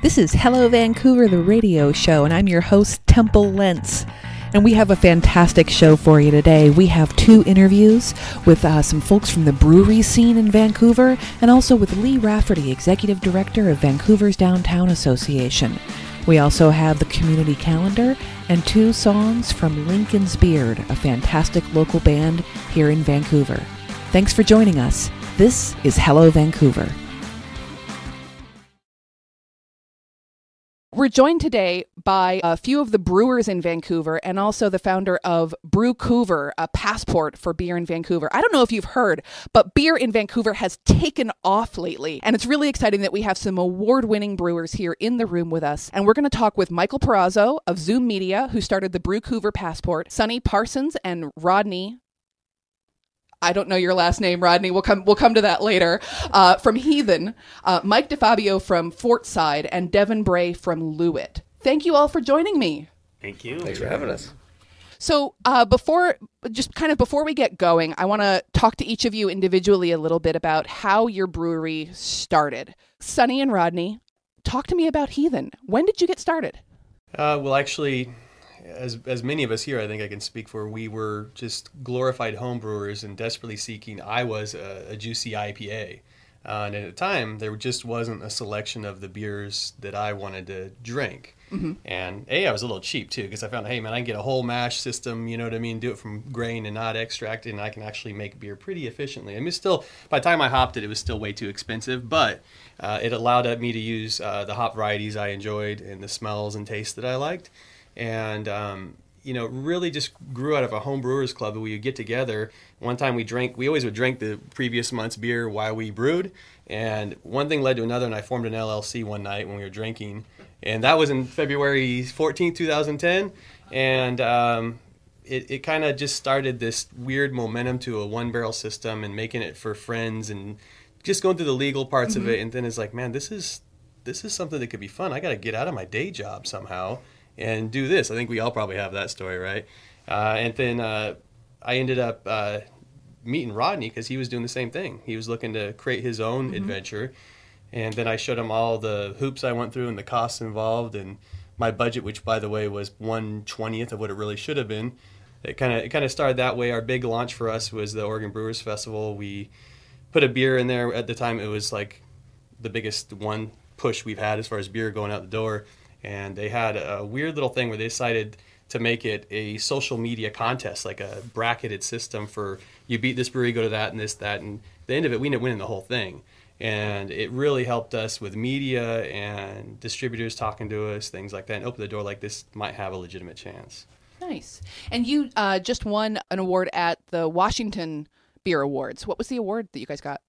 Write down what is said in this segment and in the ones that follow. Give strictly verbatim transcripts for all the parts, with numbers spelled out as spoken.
This is Hello Vancouver, the radio show, and I'm your host, Temple Lentz. And we have a fantastic show for you today. We have two interviews with uh, some folks from the brewery scene in Vancouver, and also with Lee Rafferty, Executive Director of Vancouver's Downtown Association. We also have the community calendar and two songs from Lincoln's Beard, a fantastic local band here in Vancouver. Thanks for joining us. This is Hello Vancouver. We're joined today by a few of the brewers in Vancouver and also the founder of Brewcouver, a passport for beer in Vancouver. I don't know if you've heard, but beer in Vancouver has taken off lately. And it's really exciting that we have some award-winning brewers here in the room with us. And we're going to talk with Michael Perazzo of Zoom Media, who started the Brewcouver passport, Sonny Parsons and Rodney. I don't know your last name, Rodney. We'll come we'll come to that later. Uh, from Heathen, uh, Mike DeFabio from Fortside, and Devin Bray from Lewitt. Thank you all for joining me. Thank you. Thanks for having us. So uh, before, just kind of before we get going, I want to talk to each of you individually a little bit about how your brewery started. Sonny and Rodney, talk to me about Heathen. When did you get started? Uh, well, actually, as as many of us here, I think I can speak for, we were just glorified home brewers and desperately seeking. I was a, a juicy I P A. Uh, and at the time, there just wasn't a selection of the beers that I wanted to drink. Mm-hmm. And A, I was a little cheap, too, because I found, hey, man, I can get a whole mash system, you know what I mean, do it from grain and not extract it, and I can actually make beer pretty efficiently. I mean, still, by the time I hopped it, it was still way too expensive, but uh, it allowed me to use uh, the hop varieties I enjoyed and the smells and tastes that I liked. And, um, you know, really just grew out of a home brewers club. We would get together. One time we drank, we always would drink the previous month's beer while we brewed. And one thing led to another, and I formed an L L C one night when we were drinking. And that was in February fourteenth, twenty ten. And um, it, it kind of just started this weird momentum to a one-barrel system and making it for friends and just going through the legal parts mm-hmm. of it. And then it's like, man, this is this is something that could be fun. I got to get out of my day job somehow and do this. I think we all probably have that story, right? Uh, and then uh, I ended up uh, meeting Rodney because he was doing the same thing. He was looking to create his own mm-hmm. adventure. And then I showed him all the hoops I went through and the costs involved and my budget, which, by the way, was one twentieth of what it really should have been. It kind of it kind of started that way. Our big launch for us was the Oregon Brewers Festival. We put a beer in there. At the time, it was like the biggest one push we've had as far as beer going out the door. And they had a weird little thing where they decided to make it a social media contest, like a bracketed system for you beat this brewery, go to that and this, that. And at the end of it, we ended up winning the whole thing. And it really helped us with media and distributors talking to us, things like that, and open the door like this might have a legitimate chance. Nice. And you uh, just won an award at the Washington Beer Awards. What was the award that you guys got?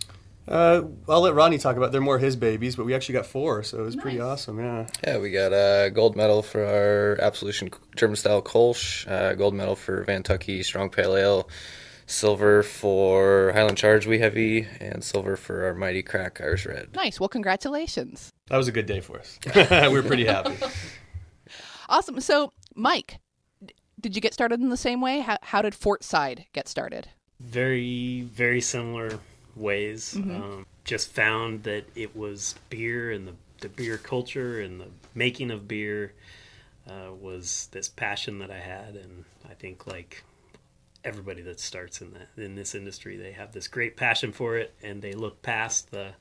Uh, I'll let Rodney talk about it. They're more his babies, but we actually got four, so it was nice. Pretty awesome, yeah. Yeah, we got a gold medal for our Absolution German-style Kolsch, uh, gold medal for Vantucky Strong Pale Ale, silver for Highland Charge Wee Heavy, and silver for our Mighty Crack Irish Red. Nice. Well, congratulations. That was a good day for us. We were pretty happy. Awesome. So, Mike, did you get started in the same way? How, how did Fortside get started? Very, very similar ways. Mm-hmm. Um, just found that it was beer and the, the beer culture and the making of beer uh, was this passion that I had. And I think like everybody that starts in the, in this industry, they have this great passion for it and they look past the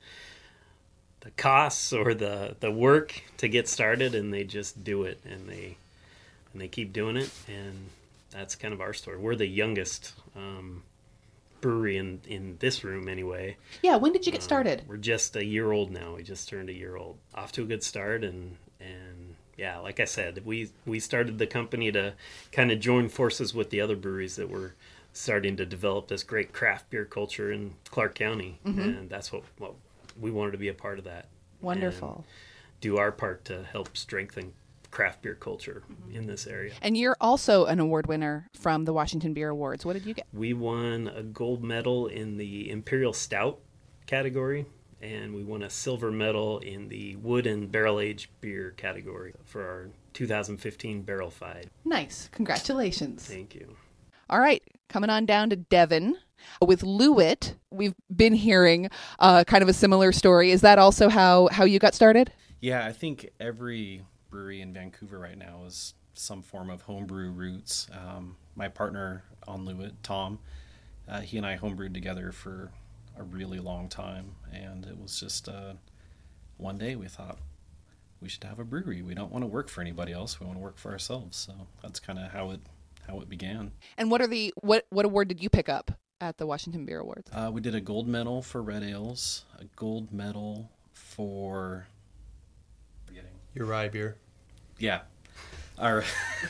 the costs or the, the work to get started and they just do it and they and they keep doing it. And that's kind of our story. We're the youngest um brewery in in this room anyway. Yeah, when did you get started? Um, we're just a year old now. We just turned a year old. Off to a good start and and yeah, like I said, we we started the company to kind of join forces with the other breweries that were starting to develop this great craft beer culture in Clark County. Mm-hmm. And that's what, what we wanted to be a part of that. Wonderful. Do our part to help strengthen craft beer culture mm-hmm. in this area. And you're also an award winner from the Washington Beer Awards. What did you get? We won a gold medal in the Imperial Stout category, and we won a silver medal in the wood and barrel-aged beer category for our two thousand fifteen Barrel Fied. Nice. Congratulations. Thank you. All right. Coming on down to Devin. With Lewitt, we've been hearing uh, kind of a similar story. Is that also how, how you got started? Yeah, I think every brewery in Vancouver right now is some form of homebrew roots. Um, my partner on Lewitt, Tom, uh, he and I homebrewed together for a really long time, and it was just uh, one day we thought we should have a brewery. We don't want to work for anybody else. We want to work for ourselves. So that's kind of how it how it began. And what are the what what award did you pick up at the Washington Beer Awards? Uh, we did a gold medal for red ales, a gold medal for forgetting. Your rye beer. Yeah. Our,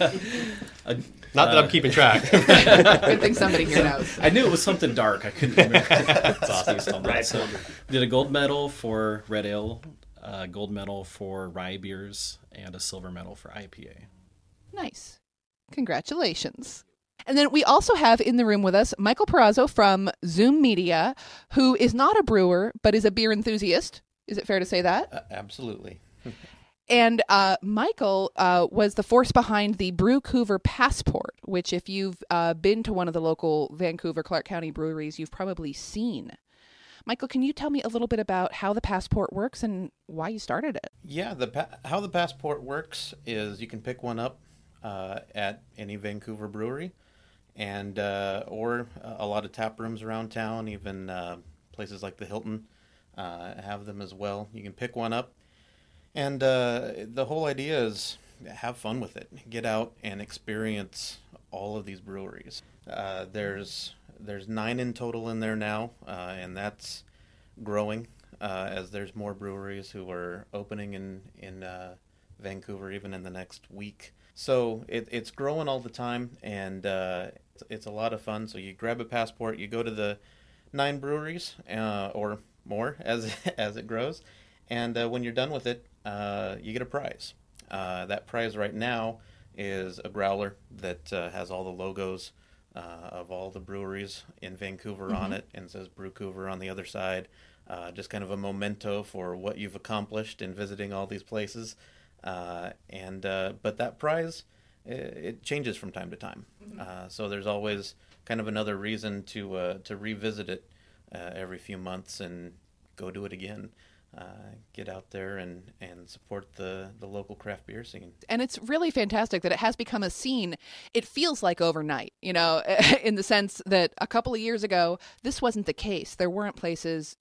a, Not that uh, I'm keeping track. Good thing somebody here knows. I knew it was something dark. I couldn't remember. It's awesome. on that. Right. So, we did a gold medal for red ale, a gold medal for rye beers, and a silver medal for I P A. Nice. Congratulations. And then we also have in the room with us Michael Perazzo from Zoom Media, who is not a brewer, but is a beer enthusiast. Is it fair to say that? Uh, absolutely. And uh, Michael uh, was the force behind the Brewcouver Passport, which if you've uh, been to one of the local Vancouver, Clark County breweries, you've probably seen. Michael, can you tell me a little bit about how the Passport works and why you started it? Yeah, the pa- how the Passport works is you can pick one up uh, at any Vancouver brewery, and uh, or a lot of tap rooms around town, even uh, places like the Hilton uh, have them as well. You can pick one up. And uh, the whole idea is have fun with it. Get out and experience all of these breweries. Uh, there's there's nine in total in there now, uh, and that's growing uh, as there's more breweries who are opening in in uh, Vancouver even in the next week. So it, it's growing all the time, and uh, it's, it's a lot of fun. So you grab a passport, you go to the nine breweries uh, or more as as it grows, and uh, when you're done with it, uh, you get a prize. Uh, that prize right now is a growler that uh, has all the logos uh, of all the breweries in Vancouver mm-hmm. on it, and says Brewcouver on the other side. Uh, just kind of a memento for what you've accomplished in visiting all these places. Uh, and uh, but that prize, it, it changes from time to time. Mm-hmm. Uh, so there's always kind of another reason to uh, to revisit it uh, every few months and go do it again. Uh, get out there and, and support the, the local craft beer scene. And it's really fantastic that it has become a scene. It feels like overnight, you know, in the sense that a couple of years ago, this wasn't the case. There weren't places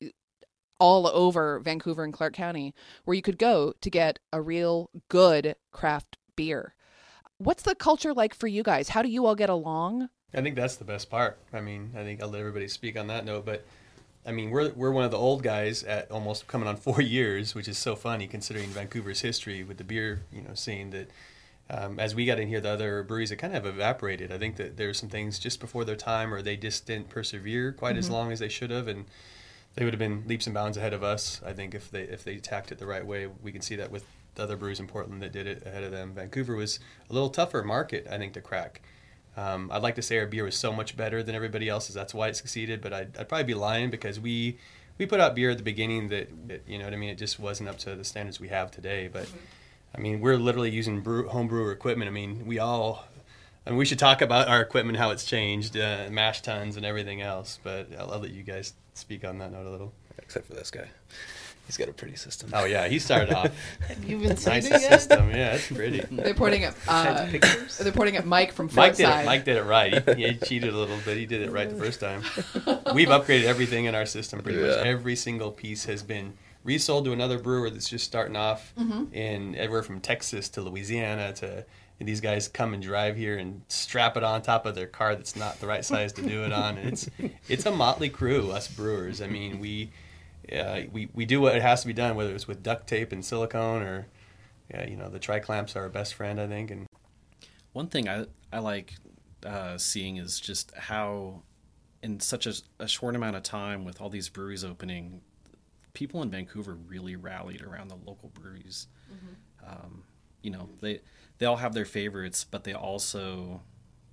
all over Vancouver and Clark County where you could go to get a real good craft beer. What's the culture like for you guys? How do you all get along? I think that's the best part. I mean, I think I'll let everybody speak on that note, but I mean, we're we're one of the old guys at almost coming on four years, which is so funny considering Vancouver's history with the beer, you know, scene that um, as we got in here, the other breweries, it kind of evaporated. I think that there's some things just before their time or they just didn't persevere quite mm-hmm. as long as they should have, and they would have been leaps and bounds ahead of us, I think, if they if they attacked it the right way. We can see that with the other breweries in Portland that did it ahead of them. Vancouver was a little tougher market, I think, to crack. Um, I'd like to say our beer was so much better than everybody else's. That's why it succeeded, but I'd, I'd probably be lying because we we put out beer at the beginning that, that, you know what I mean, it just wasn't up to the standards we have today. But, mm-hmm. I mean, we're literally using brew, home brewer equipment. I mean, we all, I mean, we should talk about our equipment, how it's changed, uh, mash tuns and everything else, but I'll, I'll let you guys speak on that note a little. Except for this guy. He's got a pretty system. Oh, yeah, he started off. Have you been seeing nice it yet? system, yeah, it's pretty. They're pointing at uh, they're pointing at Mike from Mike did Fortside. it. Mike did it right. He, he cheated a little bit. He did it right the first time. We've upgraded everything in our system. Pretty Yeah. much every single piece has been resold to another brewer that's just starting off Mm-hmm. in everywhere from Texas to Louisiana to. And these guys come and drive here and strap it on top of their car that's not the right size to do it on. And it's it's a motley crew, us brewers. I mean, we. Uh, we we do what it has to be done, whether it's with duct tape and silicone or, yeah, you know, the tri-clamps are our best friend, I think. And one thing I I like uh, seeing is just how, in such a, a short amount of time, with all these breweries opening, people in Vancouver really rallied around the local breweries. Mm-hmm. Um, you know, they they all have their favorites, but they also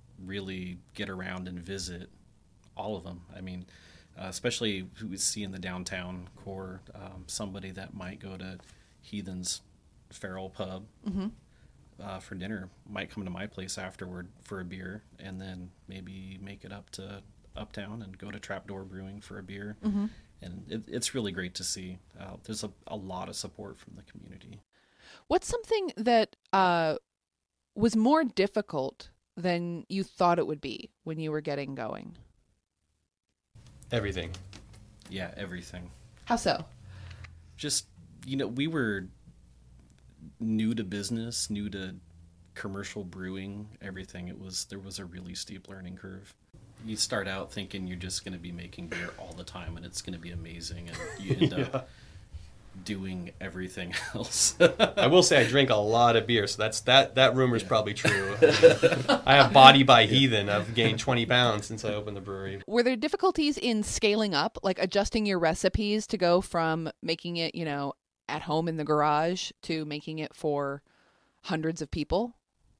really get around and visit all of them. I mean. Uh, especially who we see in the downtown core, um, somebody that might go to Heathen's Feral Pub Mm-hmm. uh, for dinner might come to my place afterward for a beer, and then maybe make it up to Uptown and go to Trapdoor Brewing for a beer. Mm-hmm. and it, it's really great to see. Uh, there's a, a lot of support from the community. What's something that uh, was more difficult than you thought it would be when you were getting going? Everything. Yeah, everything. How so? Just, you know, we were new to business, new to commercial brewing, everything. It was, there was a really steep learning curve. You start out thinking you're just going to be making beer all the time and it's going to be amazing, and you end Yeah. up doing everything else. I will say I drink a lot of beer, so that's that that rumor's probably true. I have body by heathen. I've gained twenty pounds since I opened the brewery. Were there difficulties in scaling up, like adjusting your recipes to go from making it, you know, at home in the garage to making it for hundreds of people?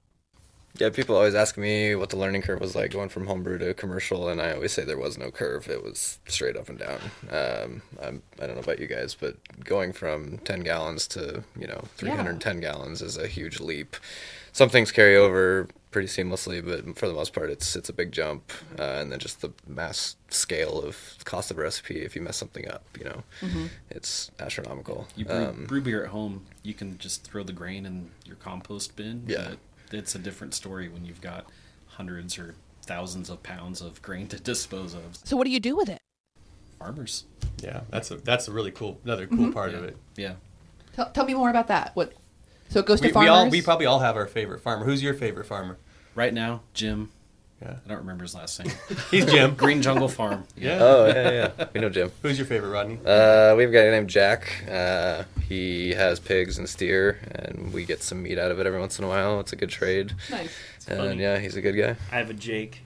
Yeah, people always ask me what the learning curve was like going from homebrew to commercial, and I always say there was no curve. It was straight up and down. Um, I'm, I don't know about you guys, but going from ten gallons to, you know, three hundred ten yeah. gallons is a huge leap. Some things carry over pretty seamlessly, but for the most part, it's it's a big jump. Uh, and then just the mass scale of cost of a recipe, if you mess something up, you know, mm-hmm. it's astronomical. You brew, um, brew beer at home, you can just throw the grain in your compost bin. Yeah. But it's a different story when you've got hundreds or thousands of pounds of grain to dispose of. So what do you do with it? Farmers. Yeah, that's a that's a really cool another cool Mm-hmm. part yeah. of it. Yeah. Tell, tell me more about that. What? So it goes to We, farmers? we all we probably all have our favorite farmer. Who's your favorite farmer? Right now, Jim. Yeah. I don't remember his last name. He's Jim. Green Jungle Farm. Yeah. Oh, yeah, yeah. We know Jim. Who's your favorite, Rodney? Uh, we've got a guy named Jack. Uh, he has pigs and steer, and we get some meat out of it every once in a while. It's a good trade. Nice. And funny. yeah, he's a good guy. I have a Jake.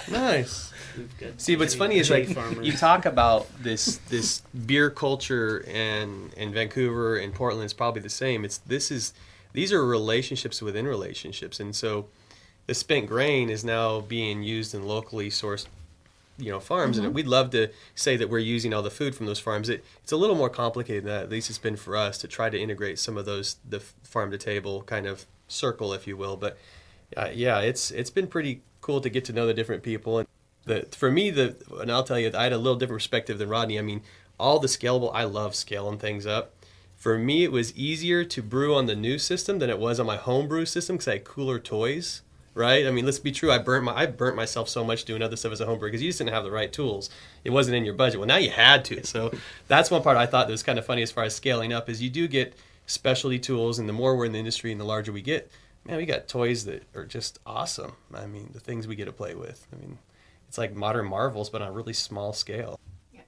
Nice. We've got See, what's Jake- funny is Jake like farmer. you talk about this this beer culture, and in Vancouver and Portland is probably the same. It's this is these are relationships within relationships, and so the spent grain is now being used in locally sourced, you know, farms, mm-hmm. and we'd love to say that we're using all the food from those farms. It, it's a little more complicated than that. At least it's been for us to try to integrate some of those the farm to table kind of circle, if you will. But uh, yeah, it's it's been pretty cool to get to know the different people. And the for me, the and I'll tell you, I had a little different perspective than Rodney. I mean, all the scalable, I love scaling things up. For me, it was easier to brew on the new system than it was on my home brew system because I had cooler toys. Right? I mean, let's be true. I burnt my I burnt myself so much doing other stuff as a home brewer because you just didn't have the right tools. It wasn't in your budget. Well, now you had to. So that's one part I thought that was kind of funny as far as scaling up is you do get specialty tools, and the more we're in the industry and the larger we get, man, we got toys that are just awesome. I mean, the things we get to play with. I mean, it's like modern marvels, but on a really small scale.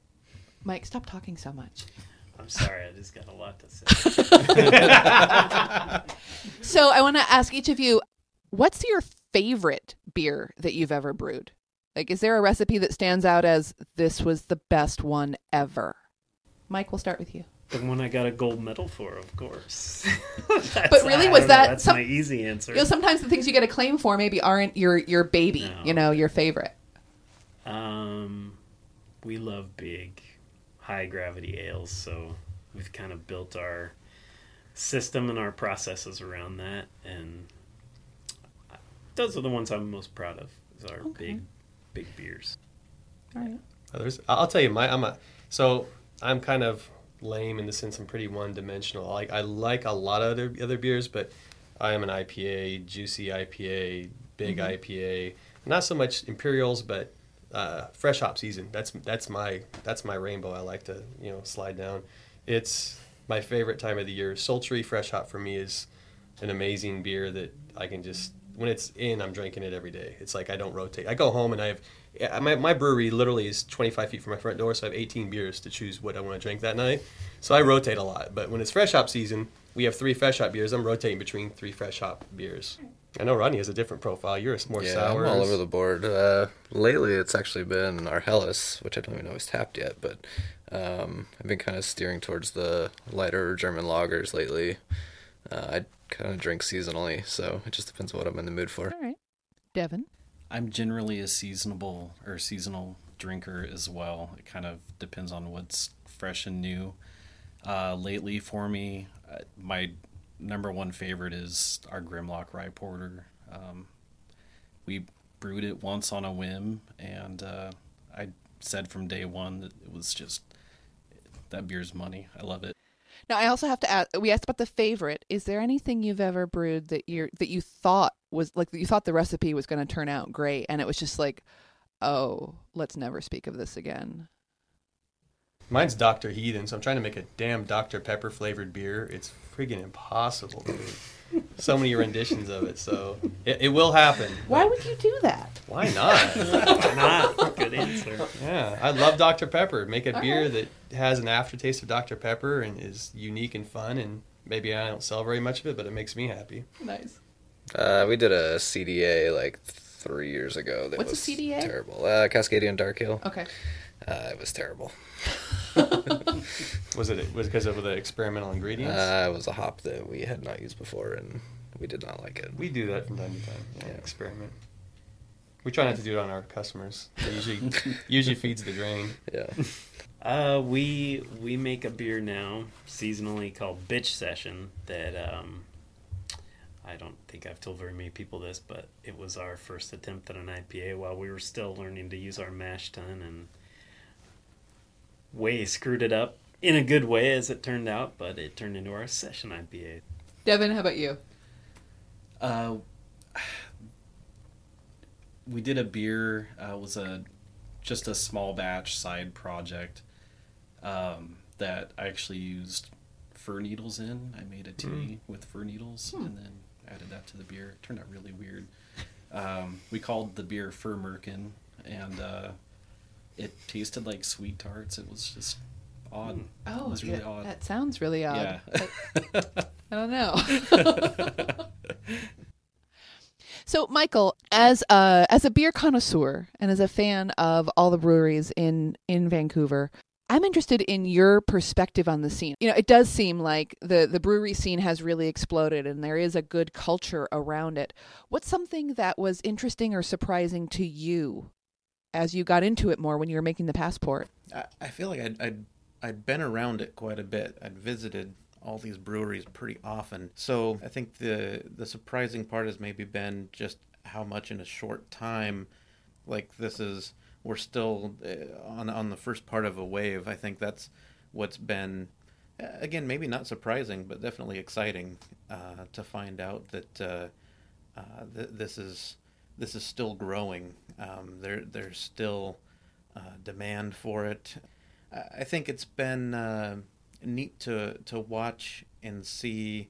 Mike, stop talking so much. I'm sorry, I just got a lot to say. So I want to ask each of you, what's your favorite beer that you've ever brewed? Like, is there a recipe that stands out as this was the best one ever? Mike, we'll start with you. The one I got a gold medal for, of course. But really, I was don't know, that that's some- my easy answer? You know, sometimes the things you get a claim for maybe aren't your, your baby, No. you know, your favorite. Um, we love big, high gravity ales, so we've kind of built our system and our processes around that, and those are the ones I'm most proud of. Is our Okay. big, big beers. All right. Others, I'll tell you, my I'm a so I'm kind of lame in the sense I'm pretty one dimensional. Like I like a lot of other other beers, but I am an I P A, juicy I P A, big Mm-hmm. I P A. Not so much Imperials, but uh, fresh hop season. That's that's my that's my rainbow. I like to you know slide down. It's my favorite time of the year. Sultry fresh hop for me is an amazing beer that I can just when it's in, I'm drinking it every day. It's like I don't rotate. I go home and I have yeah, my my brewery literally is twenty-five feet from my front door, so I have eighteen beers to choose what I want to drink that night. So I rotate a lot. But when it's fresh hop season, we have three fresh hop beers. I'm rotating between three fresh hop beers. I know Rodney has a different profile. You're more Yeah, sours. I'm all over the board. Uh, lately, it's actually been our Helles, which I don't even know is tapped yet, but um, I've been kind of steering towards the lighter German lagers lately. Uh, I kind of drink seasonally, so it just depends on what I'm in the mood for. All right. Devin? I'm generally a seasonable or seasonal drinker as well. It kind of depends on what's fresh and new. Uh, lately for me, uh, my number one favorite is our Grimlock Rye Porter. Um, we brewed it once on a whim, and uh, I said from day one that it was just that beer's money. I love it. Now, I also have to ask, we asked about the favorite. Is there anything you've ever brewed that you're that you thought was like you thought the recipe was going to turn out great, and it was just like, oh, let's never speak of this again? Mine's Doctor Heathen, so I'm trying to make a damn Doctor Pepper flavored beer. It's freaking impossible, dude. So many renditions of it, so it, it will happen. Why would you do that? Why not? Why not? Good answer. Yeah, I love Doctor Pepper. Make a All beer right. that has an aftertaste of Doctor Pepper and is unique and fun, and maybe I don't sell very much of it, but it makes me happy. Nice. Uh, we did a C D A like three years ago. That What's a was C D A? Terrible. Uh, Cascadian Dark Ale. Okay. Uh, it was terrible. Was it was it because of the experimental ingredients? Uh, it was a hop that we had not used before, and we did not like it. We do that from time to time. Yeah, Yeah. experiment. We try not to do it on our customers. It usually usually feeds the grain. Yeah. Uh, we we make a beer now seasonally called Bitch Session that um, I don't think I've told very many people this, but it was our first attempt at an I P A while we were still learning to use our mash tun, and way screwed it up in a good way as it turned out, but it turned into our session I P A. Devin, how about you? Uh, we did a beer. Uh, it was a just a small batch side project um, that I actually used fir needles in. I made a tea Mm. with fir needles Hmm. and then added that to the beer. It turned out really weird. Um, we called the beer Fir Merkin, and uh, it tasted like sweet tarts. It was just odd. Oh, it was really yeah, odd. that sounds really odd. Yeah. But I don't know. So, Michael, as a as a beer connoisseur and as a fan of all the breweries in in Vancouver, I'm interested in your perspective on the scene. You know, it does seem like the the brewery scene has really exploded, and there is a good culture around it. What's something that was interesting or surprising to you as you got into it more when you were making the passport? I, I feel like I'd, I'd I'd been around it quite a bit. I'd visited all these breweries pretty often. So I think the the surprising part has maybe been just how much in a short time, like this is, we're still uh, on on the first part of a wave. I think that's what's been, uh, again, maybe not surprising, but definitely exciting uh, to find out that uh, uh, th- this is this is still growing. Um, there there's still uh, demand for it. I I think it's been uh, neat to to watch and see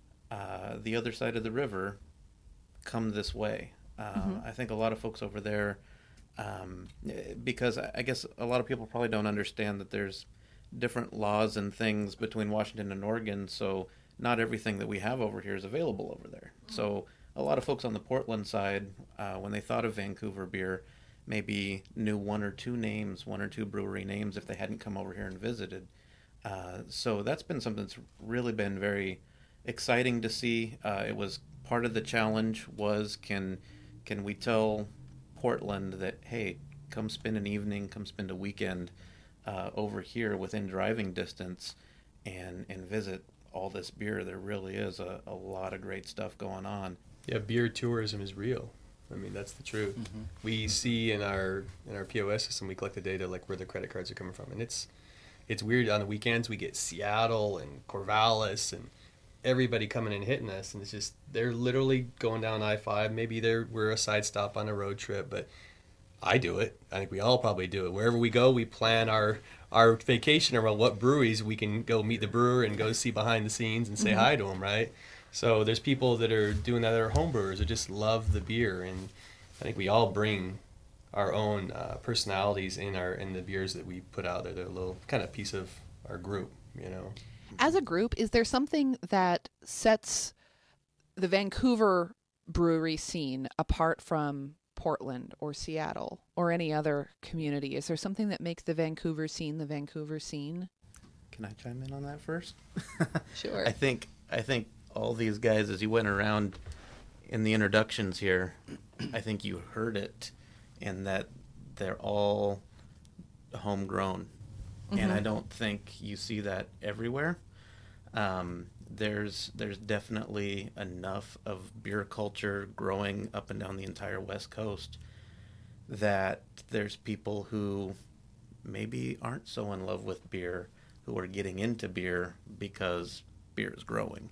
uh, the other side of the river come this way. Uh, Mhm. I think a lot of folks over there, um, eh, because I I guess a lot of people probably don't understand that there's different laws and things between Washington and Oregon, so not everything that we have over here is available over there. So a lot of folks on the Portland side, uh, when they thought of Vancouver beer, maybe knew one or two names, one or two brewery names if they hadn't come over here and visited. Uh, so that's been something that's really been very exciting to see. Uh, it was part of the challenge was can can we tell Portland that, hey, come spend an evening, come spend a weekend uh, over here within driving distance and and visit all this beer. There really is a, a lot of great stuff going on. Yeah, beer tourism is real. I mean, that's the truth. Mhm. We see in our in our P O S system, we collect the data like where the credit cards are coming from, and it's it's weird. On the weekends, we get Seattle and Corvallis and everybody coming and hitting us, and it's just they're literally going down I five. Maybe they're we're a side stop on a road trip, but I do it. I think we all probably do it. Wherever we go, we plan our our vacation around what breweries we can go meet the brewer and go see behind the scenes and say Mhm. hi to them, right? So there's people that are doing that that are home brewers that just love the beer, and I think we all bring our own uh, personalities in our in the beers that we put out there. They're a little kind of piece of our group, you know. As a group, is there something that sets the Vancouver brewery scene apart from Portland or Seattle or any other community? Is there something that makes the Vancouver scene the Vancouver scene? Can I chime in on that first? Sure. I think I think all these guys, as you went around in the introductions here, I think you heard it, in that they're all homegrown, and I Mhm. don't think you see that everywhere. Um, there's there's definitely enough of beer culture growing up and down the entire West Coast that there's people who maybe aren't so in love with beer, who are getting into beer because beer is growing.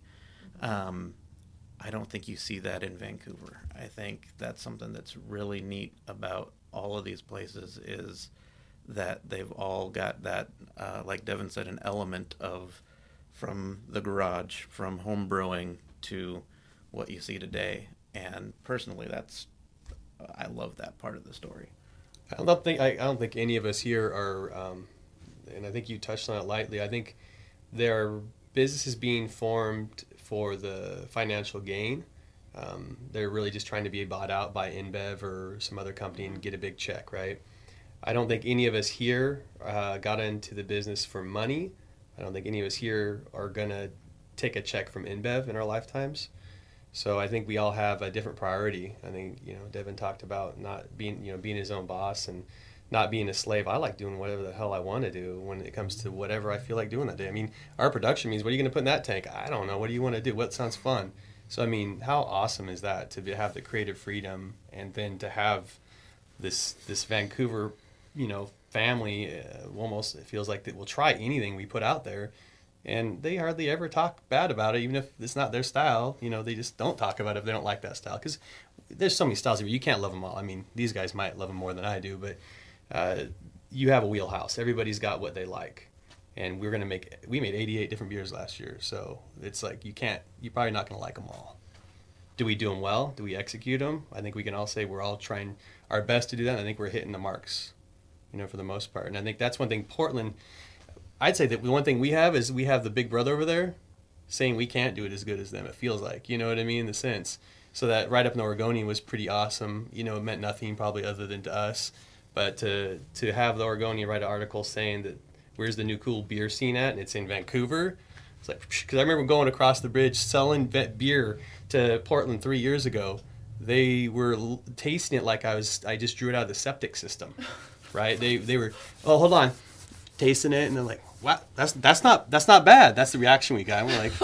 Um, I don't think you see that in Vancouver. I think that's something that's really neat about all of these places is that they've all got that, uh, like Devin said, an element of from the garage, from home brewing to what you see today. And personally, that's I love that part of the story. I don't think I, I don't think any of us here are, um, and I think you touched on it lightly. I think there are businesses being formed for the financial gain. Um, they're really just trying to be bought out by InBev or some other company and get a big check, right? I don't think any of us here uh, got into the business for money. I don't think any of us here are going to take a check from InBev in our lifetimes. So I think we all have a different priority. I think, you know, Devin talked about not being, you know, being his own boss and not being a slave. I like doing whatever the hell I want to do when it comes to whatever I feel like doing that day. I mean, our production means, what are you going to put in that tank? I don't know. What do you want to do? What sounds fun? So, I mean, how awesome is that to be, have the creative freedom and then to have this this Vancouver, you know, family, uh, almost, it feels like that will try anything we put out there. And they hardly ever talk bad about it, even if it's not their style. You know, they just don't talk about it if they don't like that style. Because there's so many styles here. You can't love them all. I mean, these guys might love them more than I do, but uh, you have a wheelhouse. Everybody's got what they like. And we're going to make, we made eighty-eight different beers last year. So it's like, you can't, you're probably not going to like them all. Do we do them well? Do we execute them? I think we can all say we're all trying our best to do that. And I think we're hitting the marks, you know, for the most part. And I think that's one thing Portland, I'd say that the one thing we have is we have the big brother over there saying we can't do it as good as them. It feels like, you know what I mean, in the sense. So that right up in Oregonian was pretty awesome. You know, it meant nothing probably other than to us. But to to have the Oregonian write an article saying that where's the new cool beer scene at, and it's in Vancouver. It's like, because I remember going across the bridge selling beer to Portland three years ago. They were l- tasting it like I was. I just drew it out of the septic system, right? They they were. Oh, hold on. Tasting it, and they're like, "Wow, that's that's not that's not bad." That's the reaction we got. And we're like,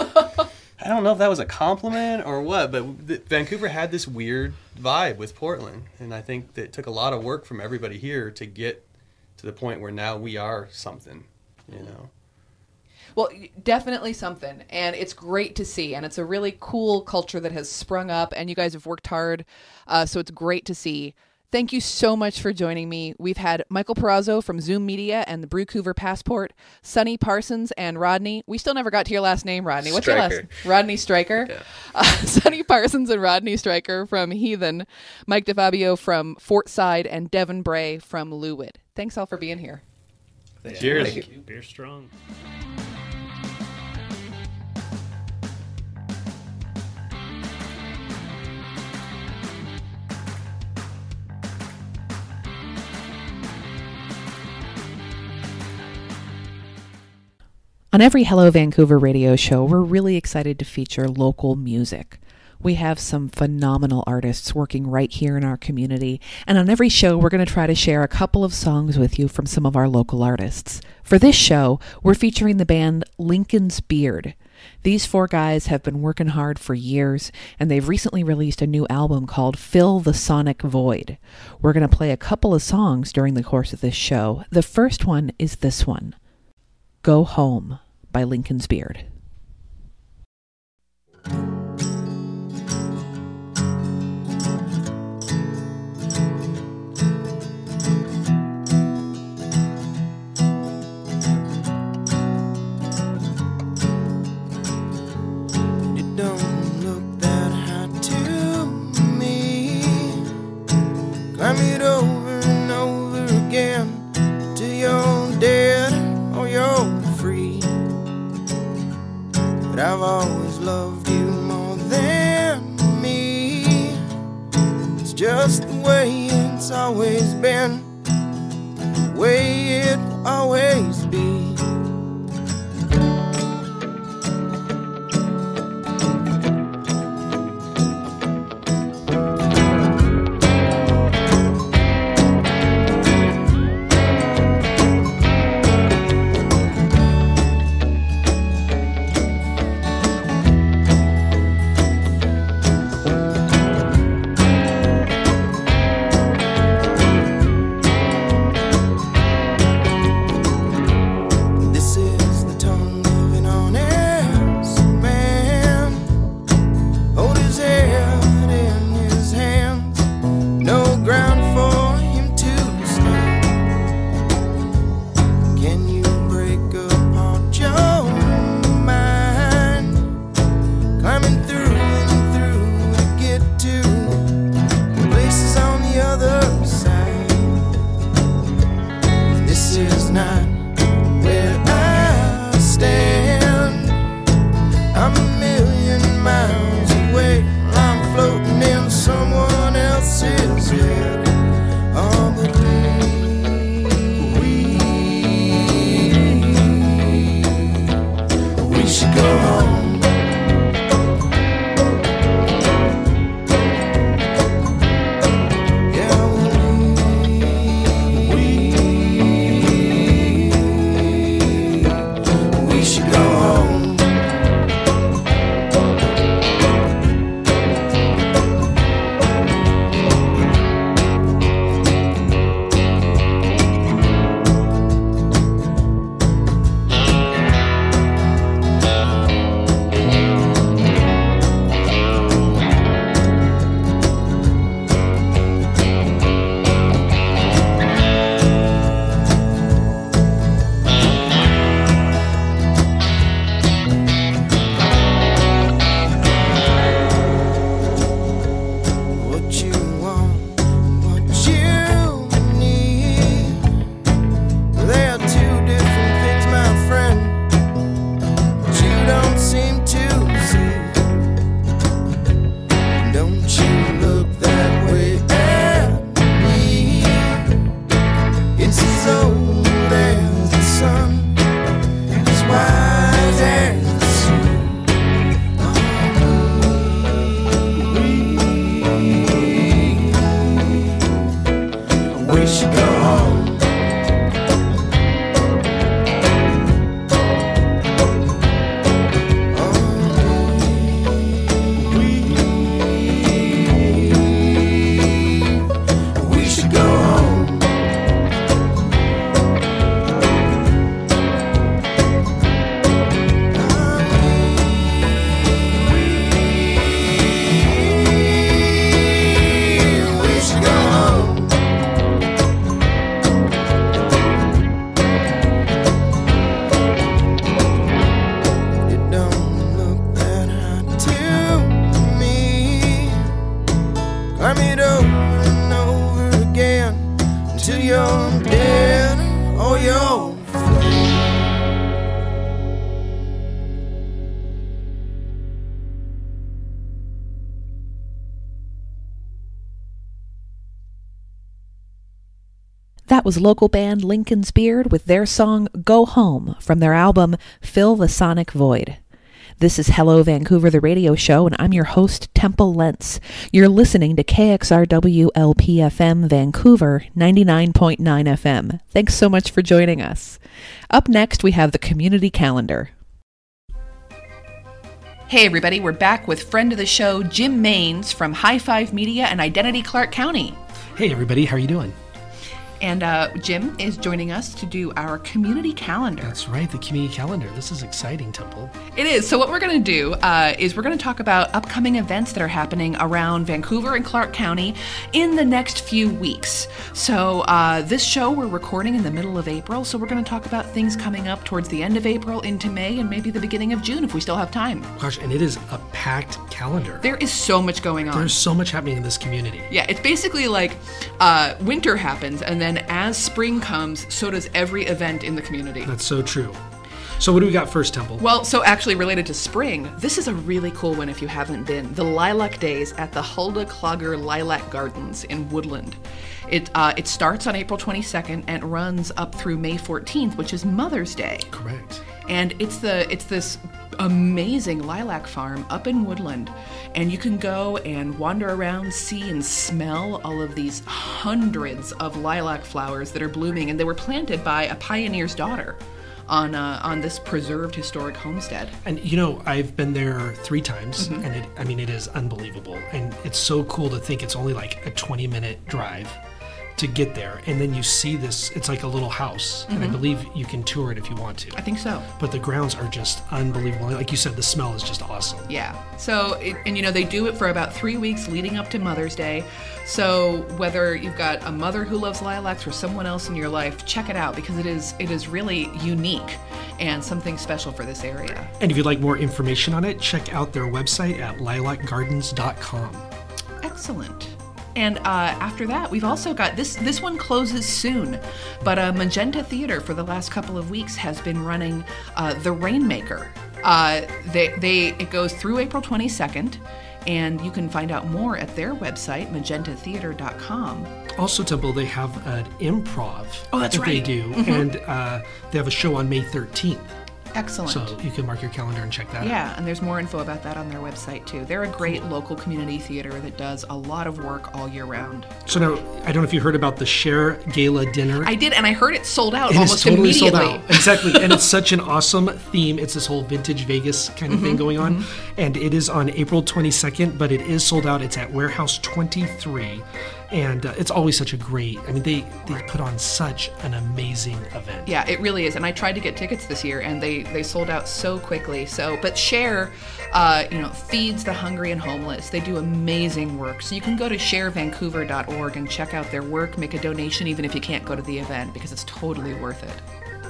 I don't know if that was a compliment or what, but the, Vancouver had this weird vibe with Portland, and I think that it took a lot of work from everybody here to get to the point where now we are something, you know. Well, definitely something, and it's great to see, and it's a really cool culture that has sprung up, and you guys have worked hard, uh, so it's great to see. Thank you so much for joining me. We've had Michael Perazzo from Zoom Media and the Brewcouver Passport, Sonny Parsons and Rodney. We still never got to your last name, Rodney. What's Stryker. your last? Rodney Stryker. Yeah. Uh, Sonny Parsons and Rodney Stryker from Heathen, Mike DeFabio from Fort Side, and Devin Bray from Lewid. Thanks all for being here. Yeah, Cheers. Thank you. Beer strong. On every Hello Vancouver radio show, we're really excited to feature local music. We have some phenomenal artists working right here in our community, and on every show, we're going to try to share a couple of songs with you from some of our local artists. For this show, we're featuring the band Lincoln's Beard. These four guys have been working hard for years, and they've recently released a new album called Fill the Sonic Void. We're going to play a couple of songs during the course of this show. The first one is this one, Go Home by Lincoln's Beard. It don't look that hot to me. Climb it over and over again till you're dead or you're free. But I've always loved you more than me. It's just the way it's always been, the way it will always be. That was local band Lincoln's Beard with their song Go Home from their album Fill the Sonic Void. This is Hello Vancouver, the radio show, and I'm your host, Temple Lentz. You're listening to K X R W L P F M Vancouver, ninety-nine point nine F M. Thanks so much for joining us. Up next, we have the community calendar. Hey everybody, we're back with friend of the show, Jim Maines from High Five Media and Identity Clark County. Hey everybody, how are you doing? And uh, Jim is joining us to do our community calendar. That's right, the community calendar. This is exciting, Temple. It is. So what we're going to do uh, is we're going to talk about upcoming events that are happening around Vancouver and Clark County in the next few weeks. So uh, this show we're recording in the middle of April, so we're going to talk about things coming up towards the end of April into May and maybe the beginning of June if we still have time. Gosh, and it is a packed calendar. There is so much going on. There's so much happening in this community. Yeah, it's basically like uh, winter happens, and then as spring comes, so does every event in the community. That's so true. So what do we got first, Temple? Well, so actually related to spring, this is a really cool one if you haven't been. The Lilac Days at the Hulda Clogger Lilac Gardens in Woodland. It uh, it starts on April twenty-second and runs up through May fourteenth, which is Mother's Day. Correct. And it's the it's this amazing lilac farm up in Woodland, and you can go and wander around, see and smell all of these hundreds of lilac flowers that are blooming, and they were planted by a pioneer's daughter on uh, on this preserved historic homestead. And you know, I've been there three times, Mm-hmm. and it, I mean, it is unbelievable, and it's so cool to think it's only like a twenty minute drive to get there, and then you see this, it's like a little house, and I believe you can tour it if you want to. I think so. But the grounds are just unbelievable. Like you said, the smell is just awesome. Yeah. So, it, and you know, they do it for about three weeks leading up to Mother's Day. So whether you've got a mother who loves lilacs or someone else in your life, check it out because it is it is really unique and something special for this area. And if you'd like more information on it, check out their website at lilac gardens dot com. Excellent. And uh, after that, we've also got this. This one closes soon, but uh, Magenta Theater for the last couple of weeks has been running uh, The Rainmaker. Uh, they they it goes through April twenty-second, and you can find out more at their website magenta theater dot com. Also, Temple, they have an improv Oh, that's that they right. do, Mhm. and uh, they have a show on May thirteenth. Excellent. So you can mark your calendar and check that out. Yeah, and there's more info about that on their website too. They're a great local community theater that does a lot of work all year round. So now, I don't know if you heard about the Share Gala dinner. I did, and I heard it sold out It is almost totally immediately. sold out. Exactly. And it's such an awesome theme. It's this whole vintage Vegas kind of Mm-hmm, thing going on. And it is on April twenty-second, but it is sold out. It's at Warehouse twenty-three. And uh, it's always such a great, I mean, they, they put on such an amazing event. Yeah, it really is. And I tried to get tickets this year, and they, they sold out so quickly. So, but Share, uh, you know, feeds the hungry and homeless. They do amazing work. So you can go to share vancouver dot org and check out their work, make a donation, even if you can't go to the event, because it's totally worth it.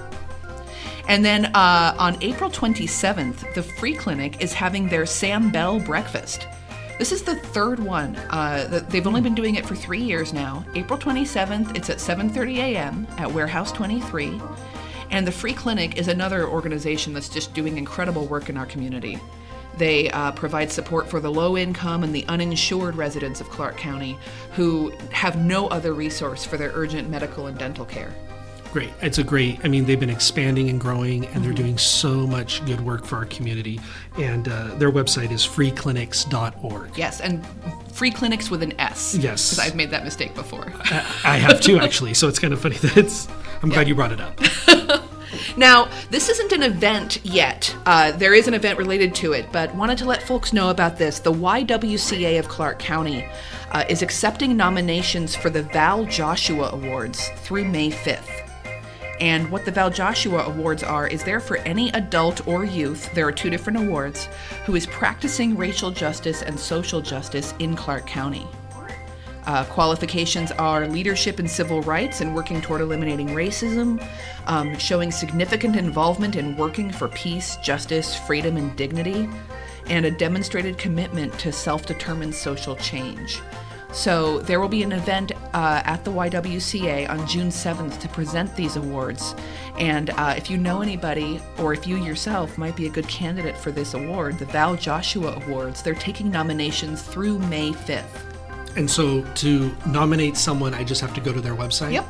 And then uh, on April twenty-seventh, the Free Clinic is having their Sam Bell breakfast. This is the third one. Uh, they've only been doing it for three years now. April twenty-seventh, it's at seven thirty a.m. at Warehouse twenty-three. And the Free Clinic is another organization that's just doing incredible work in our community. They uh, provide support for the low-income and the uninsured residents of Clark County who have no other resource for their urgent medical and dental care. Great. It's a great, I mean, they've been expanding and growing, and they're doing so much good work for our community. And uh, their website is free clinics dot org. Yes, and Free Clinics with an S. Yes. Because I've made that mistake before. I have too, actually. So it's kind of funny that it's, I'm glad you brought it up. Now, this isn't an event yet. Uh, there is an event related to it, but wanted to let folks know about this. The Y W C A of Clark County uh, is accepting nominations for the Val Joshua Awards through May fifth. And what the Val Joshua Awards are is there for any adult or youth, there are two different awards, who is practicing racial justice and social justice in Clark County. Uh, qualifications are leadership in civil rights and working toward eliminating racism, um, showing significant involvement in working for peace, justice, freedom, and dignity, and a demonstrated commitment to self-determined social change. So there will be an event uh, at the Y W C A on June seventh to present these awards. And uh, if you know anybody, or if you yourself might be a good candidate for this award, the Val Joshua Awards, they're taking nominations through May fifth. And so to nominate someone, I just have to go to their website? Yep.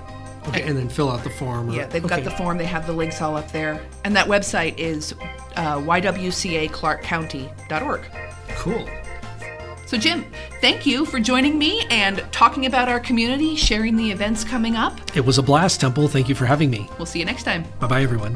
Okay, and then fill out the form. Or, Yeah, they've okay. got the form. They have the links all up there. And that website is uh, y w c a clark county dot org. Cool. So, Jim, thank you for joining me and talking about our community, sharing the events coming up. It was a blast, Temple. Thank you for having me. We'll see you next time. Bye-bye, everyone.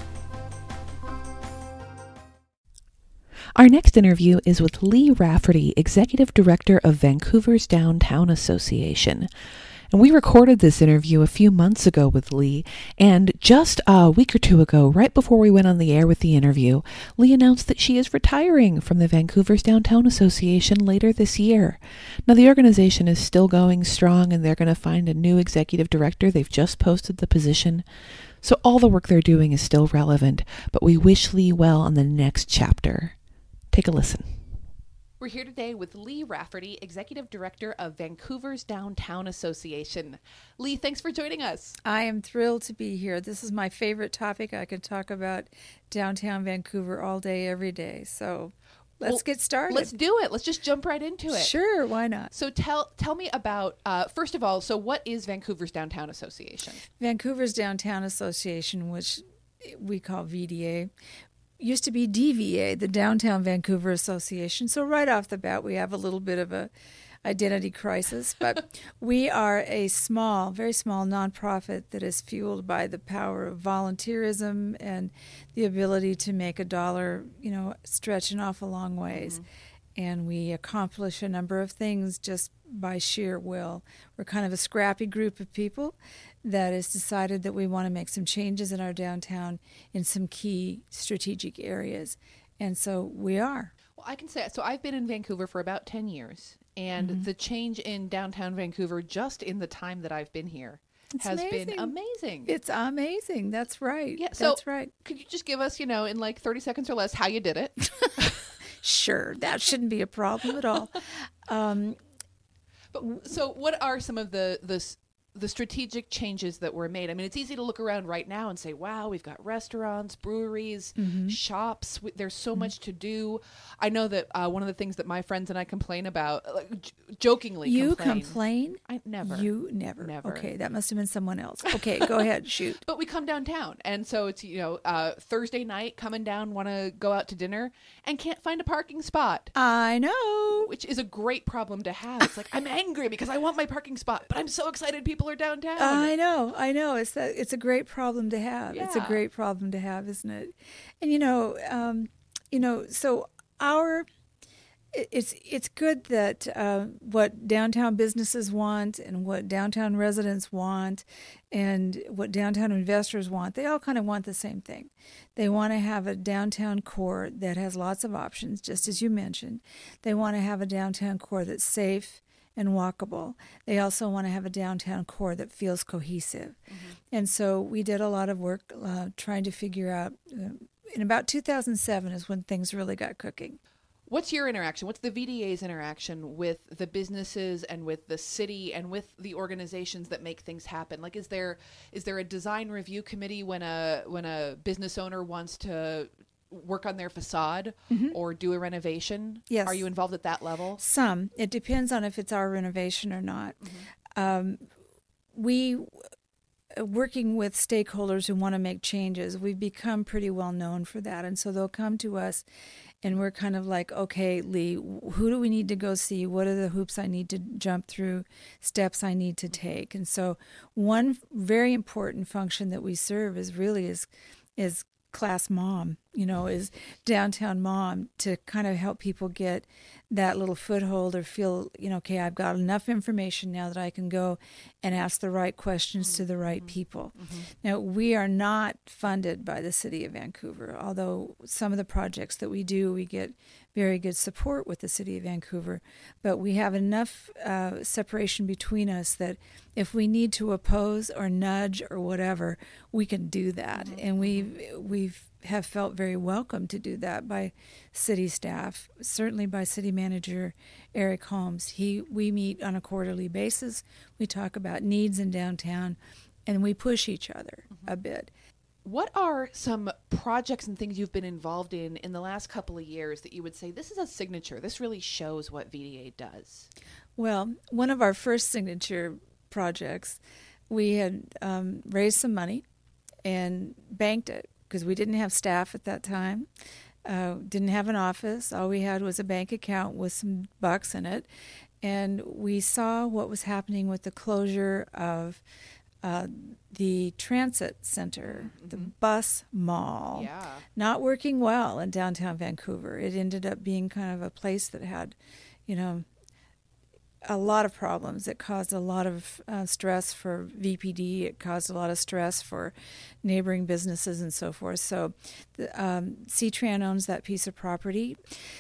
Our next interview is with Lee Rafferty, Executive Director of Vancouver's Downtown Association. And we recorded this interview a few months ago with Lee, and just a week or two ago, right before we went on the air with the interview, Lee announced that she is retiring from the Vancouver's Downtown Association later this year. Now, the organization is still going strong, and they're going to find a new executive director. They've just posted the position. So all the work they're doing is still relevant, but we wish Lee well on the next chapter. Take a listen. We're here today with Lee Rafferty, Executive Director of Vancouver's Downtown Association. Lee, thanks for joining us. I am thrilled to be here. This is my favorite topic. I could talk about downtown Vancouver all day, every day. So let's Well, get started. Let's do it. Let's just jump right into it. Sure, why not? So tell tell me about, uh, first of all, so what is Vancouver's Downtown Association? Vancouver's Downtown Association, which we call V D A, used to be D V A, the Downtown Vancouver Association. So right off the bat, we have a little bit of a identity crisis. But we are a small, very small nonprofit that is fueled by the power of volunteerism and the ability to make a dollar, you know, stretch an awful long ways. Mm-hmm. And we accomplish a number of things just by sheer will. We're kind of a scrappy group of people that has decided that we want to make some changes in our downtown in some key strategic areas. And so we are. Well, I can say, so I've been in Vancouver for about ten years, and mm-hmm. the change in downtown Vancouver just in the time that I've been here it's has amazing. been amazing. It's amazing. That's right. Yeah, so That's right. Could you just give us, you know, in like thirty seconds or less, how you did it? Sure. That shouldn't be a problem at all. Um, but so what are some of the, the the strategic changes that were made? I mean, it's easy to look around right now and say, wow, we've got restaurants, breweries, mm-hmm. shops. There's so mm-hmm. much to do. I know that uh, one of the things that my friends and I complain about, like, j- jokingly you complain. complain? I never. You never. Never. Okay, that must have been someone else. Okay, go ahead, shoot. But we come downtown, and so it's, you know, uh, Thursday night, coming down, want to go out to dinner, and can't find a parking spot. I know. Which is a great problem to have. It's like, I'm angry because I want my parking spot, but I'm so excited people are downtown. I know, I know. It's that. It's a great problem to have. Yeah. It's a great problem to have, isn't it? And you know, um, you know, so our it's it's good that uh, what downtown businesses want and what downtown residents want and what downtown investors want, they all kind of want the same thing. They want to have a downtown core that has lots of options, just as you mentioned. They want to have a downtown core that's safe and walkable. They also want to have a downtown core that feels cohesive. Mm-hmm. And so we did a lot of work uh, trying to figure out, uh, in about two thousand seven is when things really got cooking. What's your interaction? What's the V D A's interaction with the businesses and with the city and with the organizations that make things happen? Like, is there is there a design review committee when a when a business owner wants to work on their facade mm-hmm. or do a renovation? Yes. Are you involved at that level? Some. It depends on if it's our renovation or not. Mm-hmm. Um, we, working with stakeholders who want to make changes, we've become pretty well known for that. And so they'll come to us and we're kind of like, okay, Lee, who do we need to go see? What are the hoops I need to jump through, steps I need to take? And so one very important function that we serve is really is is class mom, you know, is downtown mom, to kind of help people get that little foothold or feel, you know, okay, I've got enough information now that I can go and ask the right questions mm-hmm. to the right people. Mm-hmm. Now, we are not funded by the city of Vancouver, although some of the projects that we do, we get very good support with the city of Vancouver, but we have enough uh, separation between us that if we need to oppose or nudge or whatever, we can do that. Mm-hmm. And we we've have felt very welcome to do that by city staff, certainly by city manager Eric Holmes. He we meet on a quarterly basis. We talk about needs in downtown, and we push each other mm-hmm. a bit. What are some projects and things you've been involved in in the last couple of years that you would say, this is a signature, this really shows what V D A does? Well, one of our first signature projects we had um, raised some money and banked it because we didn't have staff at that time, uh, didn't have an office. All we had was a bank account with some bucks in it. And we saw what was happening with the closure of uh, the transit center, mm-hmm. the bus mall, yeah. not working well in downtown Vancouver. It ended up being kind of a place that had, you know, a lot of problems. It caused a lot of uh, stress for V P D. It caused a lot of stress for neighboring businesses and so forth. So the, um, C-Tran owns that piece of property.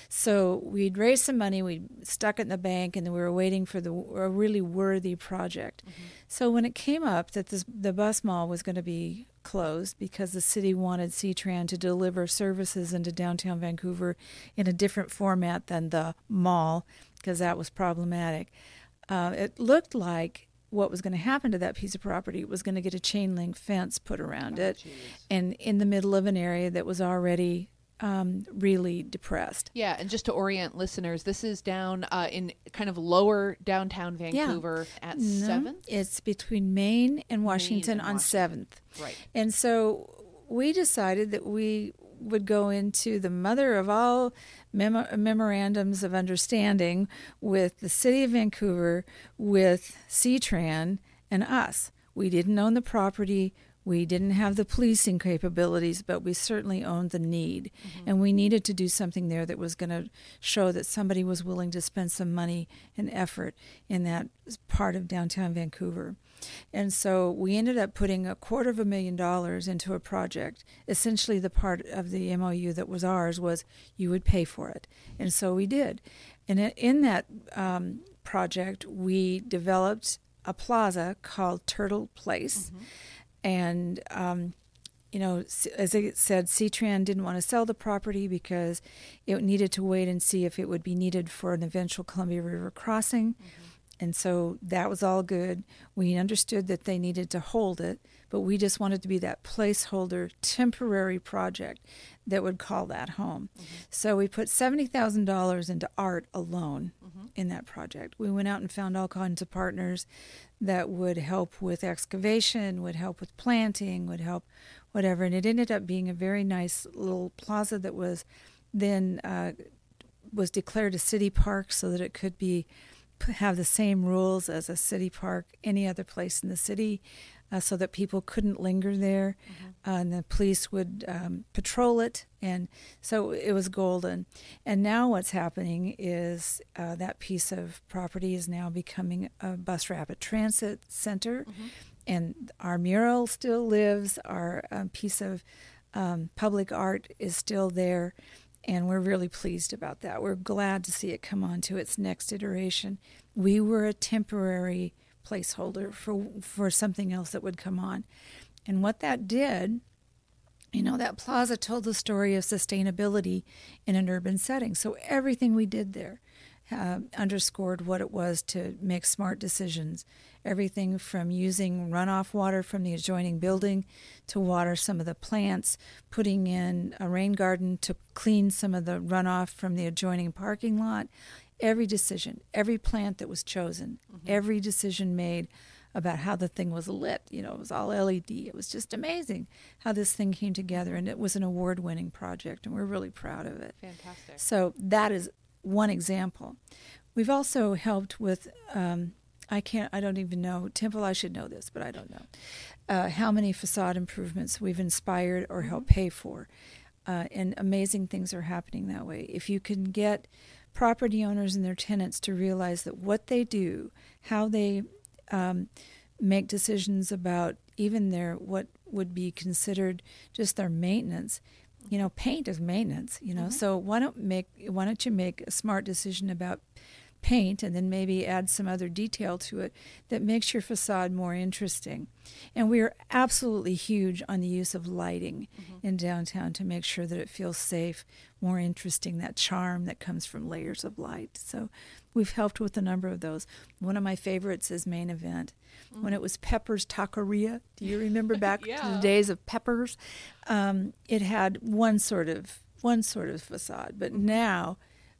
So we'd raised some money, we stuck it in the bank, and then we were waiting for the a really worthy project. Mm-hmm. So when it came up that this, the bus mall was going to be closed because the city wanted C-Tran to deliver services into downtown Vancouver in a different format than the mall, because that was problematic. Uh, it looked like what was going to happen to that piece of property was going to get a chain link fence put around oh, it geez. and in the middle of an area that was already um, really depressed. Yeah, and just to orient listeners, this is down uh, in kind of lower downtown Vancouver yeah. at no, seventh? It's between Main and Washington Main and on Washington. seventh. Right. And so we decided that we would go into the mother of all mem- memorandums of understanding with the city of Vancouver, with C-Tran, and us. We didn't own the property. We didn't have the policing capabilities, but we certainly owned the need. Mm-hmm. And we needed to do something there that was going to show that somebody was willing to spend some money and effort in that part of downtown Vancouver. And so we ended up putting a quarter of a million dollars into a project. Essentially, the part of the M O U that was ours was you would pay for it. And so we did. And in that um, project, we developed a plaza called Turtle Place. Mm-hmm. And, um, you know, as I said, C-Tran didn't want to sell the property because it needed to wait and see if it would be needed for an eventual Columbia River crossing. Mm-hmm. And so that was all good. We understood that they needed to hold it, but we just wanted to be that placeholder temporary project that would call that home. Mm-hmm. So we put seventy thousand dollars into art alone mm-hmm. in that project. We went out and found all kinds of partners that would help with excavation, would help with planting, would help whatever. And it ended up being a very nice little plaza that was then uh, was declared a city park so that it could be have the same rules as a city park any other place in the city, uh, so that people couldn't linger there. Mm-hmm. Uh, and the police would um, patrol it, and so it was golden. And now what's happening is uh, that piece of property is now becoming a bus rapid transit center, mm-hmm. and our mural still lives. Our um, piece of um, public art is still there. And we're really pleased about that. We're glad to see it come on to its next iteration. We were a temporary placeholder for for something else that would come on. And what that did, you know, that plaza told the story of sustainability in an urban setting. So everything we did there uh, underscored what it was to make smart decisions. Everything from using runoff water from the adjoining building to water some of the plants, putting in a rain garden to clean some of the runoff from the adjoining parking lot. Every decision, every plant that was chosen, mm-hmm. every decision made about how the thing was lit. You know, it was all L E D. It was just amazing how this thing came together, and it was an award-winning project, and we're really proud of it. Fantastic. So that is one example. We've also helped with... Um, I can't, I don't even know, Temple, I should know this, but I don't know, uh, how many facade improvements we've inspired or helped pay for. Uh, and amazing things are happening that way. If you can get property owners and their tenants to realize that what they do, how they um, make decisions about even their, what would be considered just their maintenance, you know, paint is maintenance, you know, mm-hmm. so why don't make, why don't you make a smart decision about paint and then maybe add some other detail to it that makes your facade more interesting. And we are absolutely huge on the use of lighting mm-hmm. in downtown to make sure that it feels safe, more interesting, that charm that comes from layers of light. So we've helped with a number of those. One of my favorites is Main Event. Mm-hmm. When it was Pepper's Taqueria, do you remember back yeah. to the days of Pepper's? Um, it had one sort of one sort of facade, but mm-hmm. now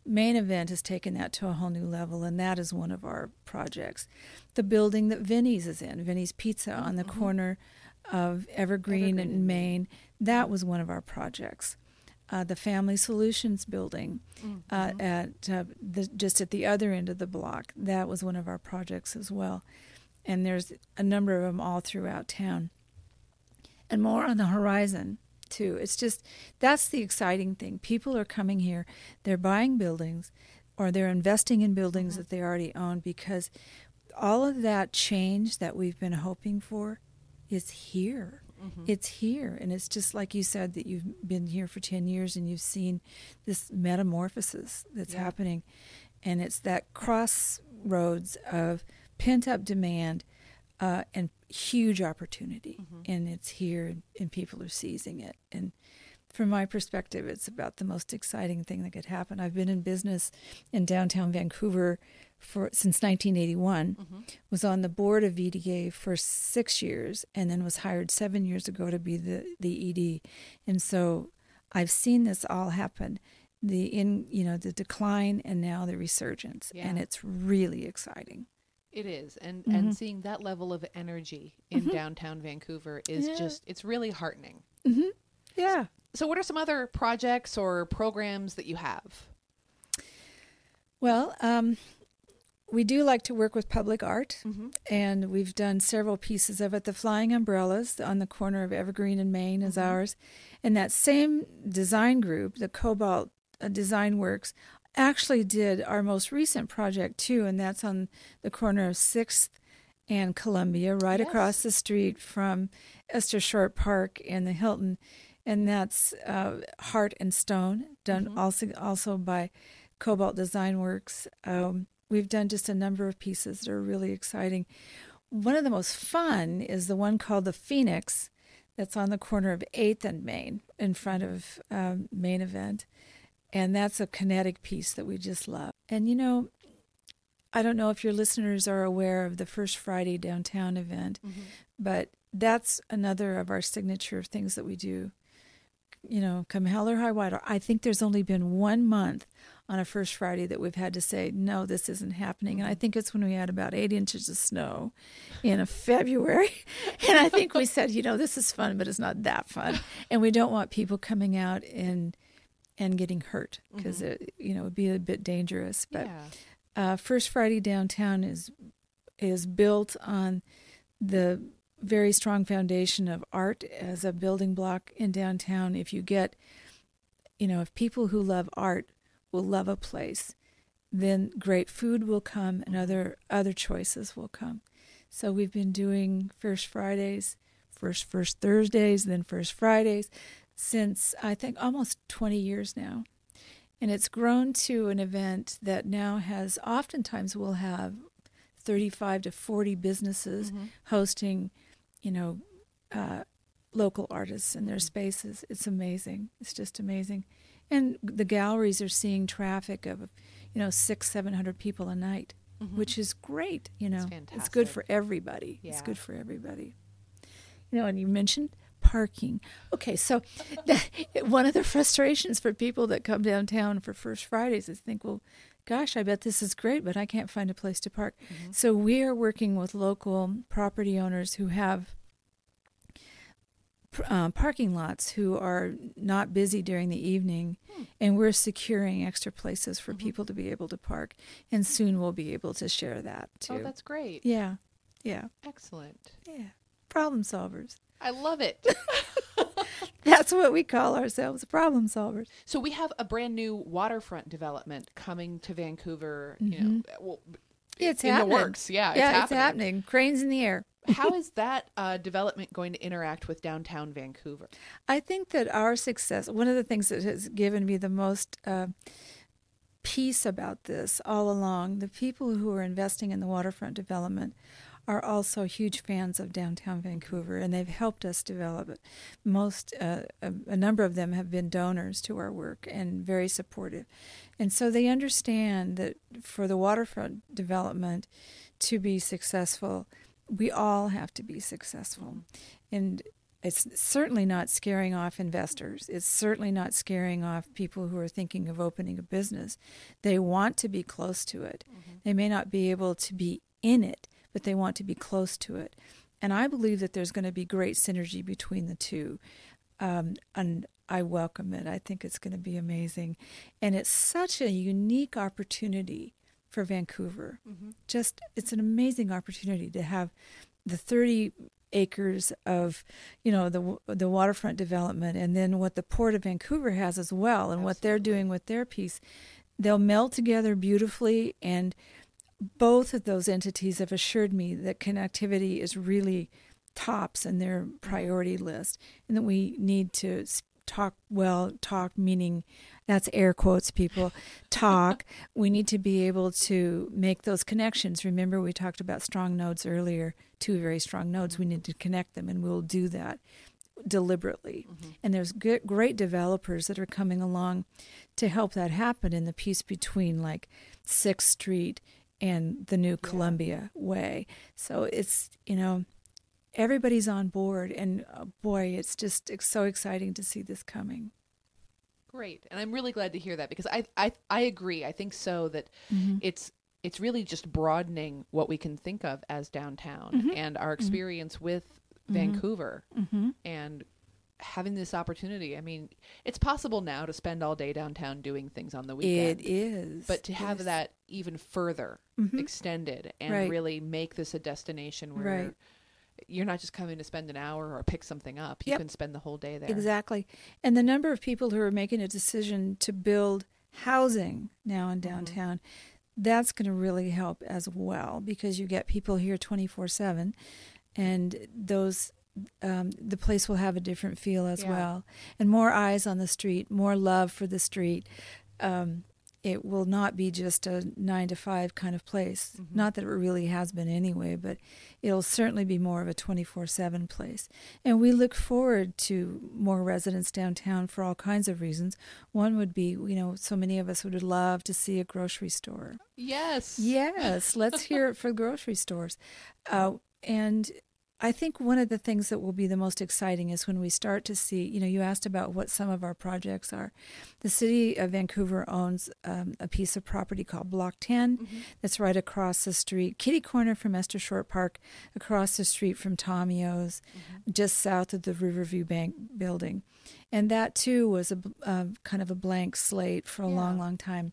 Main Event has taken that to a whole new level, and that is one of our projects. The building that Vinny's is in, Vinny's Pizza on the mm-hmm. corner of Evergreen, Evergreen and Main, that was one of our projects. Uh, the Family Solutions building mm-hmm. uh, at uh, the, just at the other end of the block, that was one of our projects as well. And there's a number of them all throughout town. And more on the horizon, too. It's just, that's the exciting thing. People are coming here, they're buying buildings, or they're investing in buildings mm-hmm. that they already own, because all of that change that we've been hoping for is here. Mm-hmm. It's here. And it's just like you said, that you've been here for ten years and you've seen this metamorphosis that's yeah. happening. And it's that crossroads of pent-up demand uh, and huge opportunity. Mm-hmm. And it's here, and, and people are seizing it. And from my perspective, it's about the most exciting thing that could happen. I've been in business in downtown Vancouver for since nineteen eighty-one, mm-hmm. was on the board of V D A for six years, and then was hired seven years ago to be the, the E D. And so I've seen this all happen. The in you know the decline and now the resurgence, yeah. and it's really exciting. It is, and mm-hmm. and seeing that level of energy in mm-hmm. downtown Vancouver is yeah. just, it's really heartening. Mm-hmm. Yeah. So what are some other projects or programs that you have? Well, um, we do like to work with public art, mm-hmm. and we've done several pieces of it. The Flying Umbrellas on the corner of Evergreen and Main is mm-hmm. ours. And that same design group, the Cobalt uh, Design Works, actually did our most recent project too, and that's on the corner of sixth and Columbia, right yes. across the street from Esther Short Park and the Hilton. And that's uh, Heart and Stone, done mm-hmm. also also by Cobalt Design Works. Um, we've done just a number of pieces that are really exciting. One of the most fun is the one called the Phoenix, that's on the corner of eighth and Main, in front of um, Main Event. And that's a kinetic piece that we just love. And, you know, I don't know if your listeners are aware of the First Friday Downtown event, mm-hmm. but that's another of our signature things that we do. You know, come hell or high water. I think there's only been one month on a First Friday that we've had to say, no, this isn't happening. And I think it's when we had about eight inches of snow in a February. And I think we said, you know, this is fun, but it's not that fun. And we don't want people coming out and and getting hurt, because mm-hmm. it, you know, would be a bit dangerous. But yeah. uh, First Friday Downtown is is built on the very strong foundation of art as a building block in downtown. If you get, you know, if people who love art will love a place, then great food will come and other other choices will come. So we've been doing First Fridays, first First Thursdays, then First Fridays, since I think almost twenty years now. And it's grown to an event that now has, oftentimes we'll have thirty-five to forty businesses mm-hmm. hosting, you know, uh, local artists in their spaces. It's amazing. It's just amazing. And the galleries are seeing traffic of, you know, six, seven hundred people a night, mm-hmm. which is great. You know, it's, it's good for everybody. Yeah. It's good for everybody. You know, and you mentioned parking. Okay, so that, one of the frustrations for people that come downtown for First Fridays is think, well, gosh, I bet this is great, but I can't find a place to park. Mm-hmm. So we are working with local property owners who have uh, parking lots who are not busy during the evening, hmm. and we're securing extra places for mm-hmm. people to be able to park, and soon we'll be able to share that too. Oh, that's great. Yeah, yeah. Excellent. Yeah, problem solvers. I love it. That's what we call ourselves, problem solvers. So we have a brand new waterfront development coming to Vancouver. Mm-hmm. You know, well, it's in happening. the works. Yeah, it's yeah, happening. it's happening. Cranes in the air. How is that uh, development going to interact with downtown Vancouver? I think that our success, one of the things that has given me the most uh, peace about this all along, the people who are investing in the waterfront development are also huge fans of downtown Vancouver, and they've helped us develop it. Most, uh, a, a number of them have been donors to our work and very supportive. And so they understand that for the waterfront development to be successful, we all have to be successful. And it's certainly not scaring off investors. It's certainly not scaring off people who are thinking of opening a business. They want to be close to it. Mm-hmm. They may not be able to be in it, but they want to be close to it. And I believe that there's going to be great synergy between the two. Um, and I welcome it. I think it's going to be amazing. And it's such a unique opportunity for Vancouver. Mm-hmm. Just, it's an amazing opportunity to have the thirty acres of, you know, the the waterfront development, and then what the Port of Vancouver has as well, and Absolutely. What they're doing with their piece. They'll meld together beautifully, and both of those entities have assured me that connectivity is really tops in their priority list, and that we need to talk well, talk meaning that's air quotes, people, talk. We need to be able to make those connections. Remember, we talked about strong nodes earlier, two very strong nodes. We need to connect them, and we'll do that deliberately. Mm-hmm. And there's good, great developers that are coming along to help that happen in the piece between like sixth Street and the new yeah. Columbia Way. So it's, you know, everybody's on board, and uh, boy, it's just it's so exciting to see this coming. Great, and I'm really glad to hear that, because I I, I agree. I think so that mm-hmm. it's it's really just broadening what we can think of as downtown mm-hmm. and our experience mm-hmm. with mm-hmm. Vancouver mm-hmm. and having this opportunity. I mean, it's possible now to spend all day downtown doing things on the weekend. It is, but to have yes. that even further mm-hmm. extended and right. really make this a destination where. Right. You're not just coming to spend an hour or pick something up. You yep. can spend the whole day there. Exactly. And the number of people who are making a decision to build housing now in downtown, mm-hmm. that's going to really help as well, because you get people here twenty-four seven, and those um, the place will have a different feel as yeah. well. And more eyes on the street, more love for the street. Um, it will not be just a nine to five kind of place. Mm-hmm. Not that it really has been anyway, but it'll certainly be more of a twenty-four seven place. And we look forward to more residents downtown for all kinds of reasons. One would be, you know, so many of us would love to see a grocery store. Yes. Yes. Let's hear it for grocery stores. Uh, and I think one of the things that will be the most exciting is when we start to see, you know, you asked about what some of our projects are. The city of Vancouver owns um, a piece of property called Block ten mm-hmm. that's right across the street, kitty corner from Esther Short Park, across the street from Tomio's, mm-hmm. just south of the Riverview Bank building. And that, too, was a uh, kind of a blank slate for a yeah. long, long time.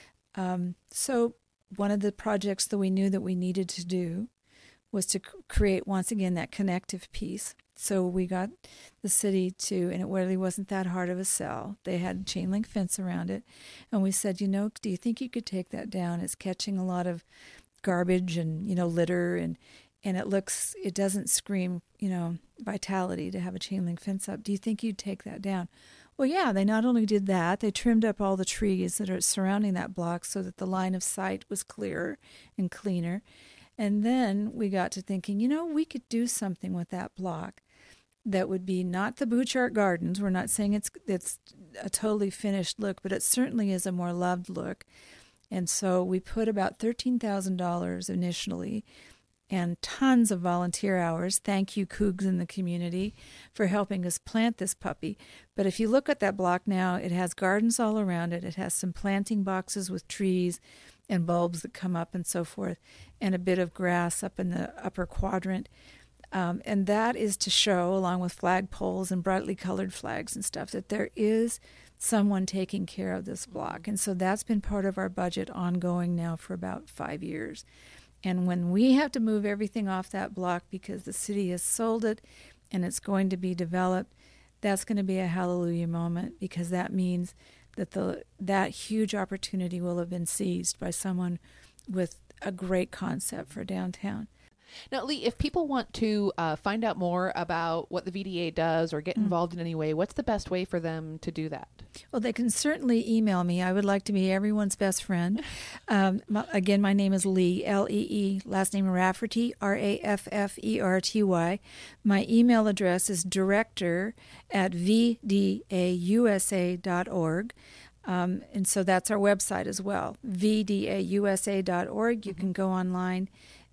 Um, so one of the projects that we knew that we needed to do was to create, once again, that connective piece. So we got the city to, and it really wasn't that hard of a sell. They had chain link fence around it. And we said, you know, do you think you could take that down? It's catching a lot of garbage and, you know, litter, and, and it looks, it doesn't scream, you know, vitality to have a chain link fence up. Do you think you'd take that down? Well, yeah, they not only did that, they trimmed up all the trees that are surrounding that block so that the line of sight was clearer and cleaner. And then we got to thinking, you know, we could do something with that block that would be not the Bouchard Gardens. We're not saying it's it's a totally finished look, but it certainly is a more loved look. And so we put about thirteen thousand dollars initially and tons of volunteer hours. Thank you, Cougs in the community, for helping us plant this puppy. But if you look at that block now, it has gardens all around it. It has some planting boxes with trees and bulbs that come up and so forth, and a bit of grass up in the upper quadrant. Um, and that is to show, along with flagpoles and brightly colored flags and stuff, that there is someone taking care of this block. And so that's been part of our budget ongoing now for about five years. And when we have to move everything off that block because the city has sold it and it's going to be developed, that's going to be a hallelujah moment, because that means that the that huge opportunity will have been seized by someone with a great concept for downtown. Now, Lee, if people want to uh, find out more about what the V D A does or get involved mm. in any way, what's the best way for them to do that? Well, they can certainly email me. I would like to be everyone's best friend. Um, my, again, my name is Lee, L E E, last name Rafferty, R A F F E R T Y. My email address is director at v d a u s a dot org. Um, and so that's our website as well, v d a u s a dot org. You mm-hmm. can go online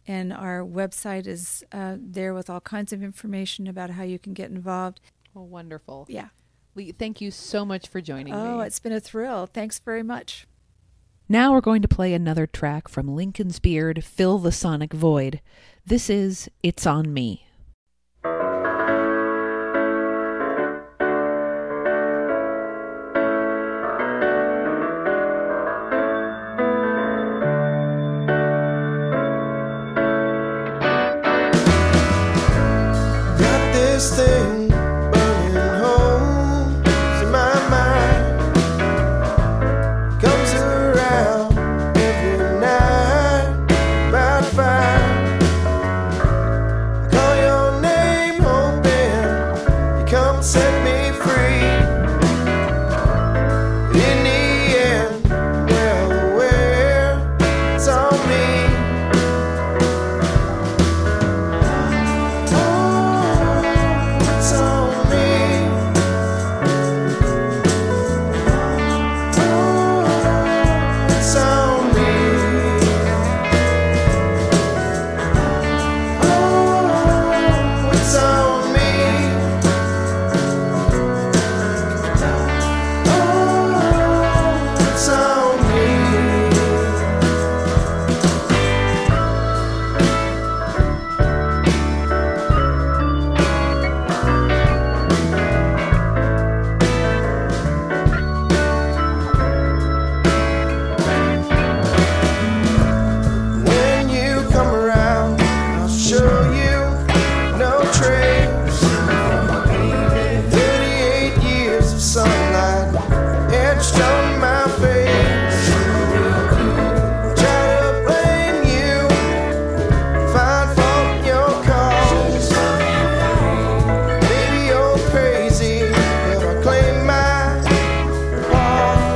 and our website is uh, there with all kinds of information about how you can get involved. Oh, wonderful. Yeah. Lee, thank you so much for joining me. Oh, it's been a thrill. Thanks very much. Now we're going to play another track from Lincoln's Beard, Fill the Sonic Void. This is It's On Me. Got this thing burning holes in my mind. Comes around every night about five. I call your name, hoping you come set me free. But in the end, well aware it's on me. It's on me. It's on me. It's on me. It's on me. When you come around, I'll show you no trace. Thirty-eight years of sunlight etched on my face. Try to blame you, find fault in your cause. Maybe you're crazy, but I claim my part.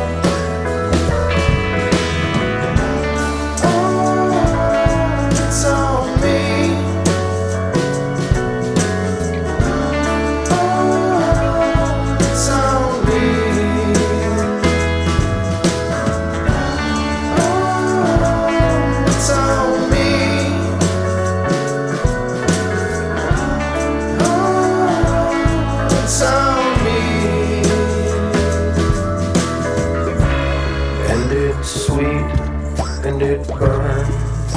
It's on me. It's on me. It's on me. It's on me. And it's sweet and it burns.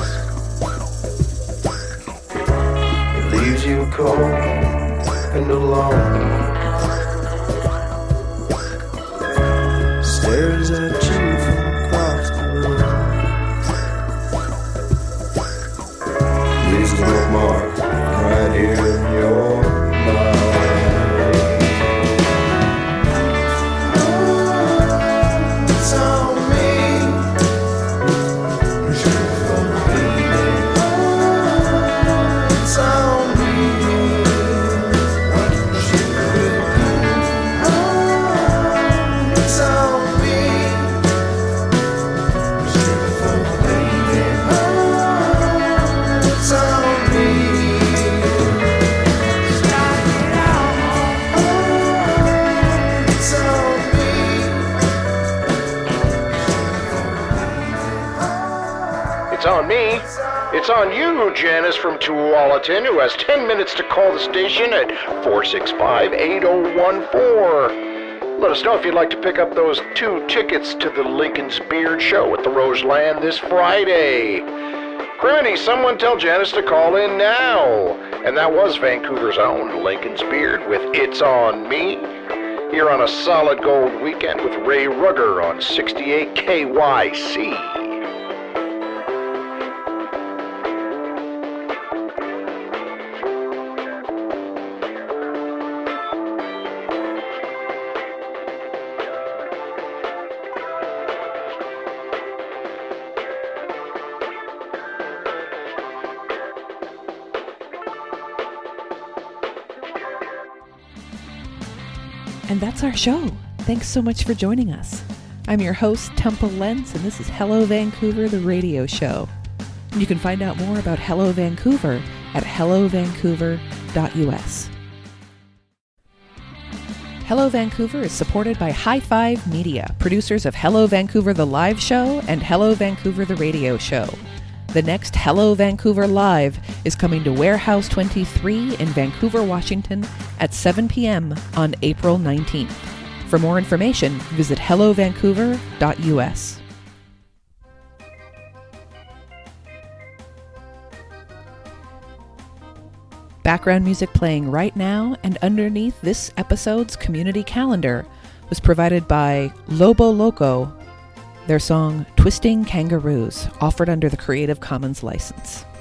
It leaves you cold and alone. Stares at you from across the room. Leaves a bookmark right here in your mind. It's on me. It's on me. It's on me. It's on me. It's on me. It's on me. It's on you, Janice from Tualatin, who has ten minutes to call the station at four six five, eight oh one four. Let us know if you'd like to pick up those two tickets to the Lincoln's Beard Show at the Roseland this Friday. Criminy, someone tell Janice to call in now. And that was Vancouver's own Lincoln's Beard with It's On Me, here on a solid gold weekend with Ray Rugger on sixty-eight K Y C. And that's our show. Thanks so much for joining us. I'm your host, Temple Lentz, and this is Hello Vancouver, the radio show. You can find out more about Hello Vancouver at hello vancouver dot u s. Hello Vancouver is supported by High Five Media, producers of Hello Vancouver the live show and Hello Vancouver the radio show. The next Hello Vancouver Live is coming to Warehouse twenty-three in Vancouver, Washington at seven p.m. on April nineteenth. For more information, visit hello vancouver dot u s. Background music playing right now and underneath this episode's community calendar was provided by Lobo Loco. Their song Twisting Kangaroos, offered under the Creative Commons license.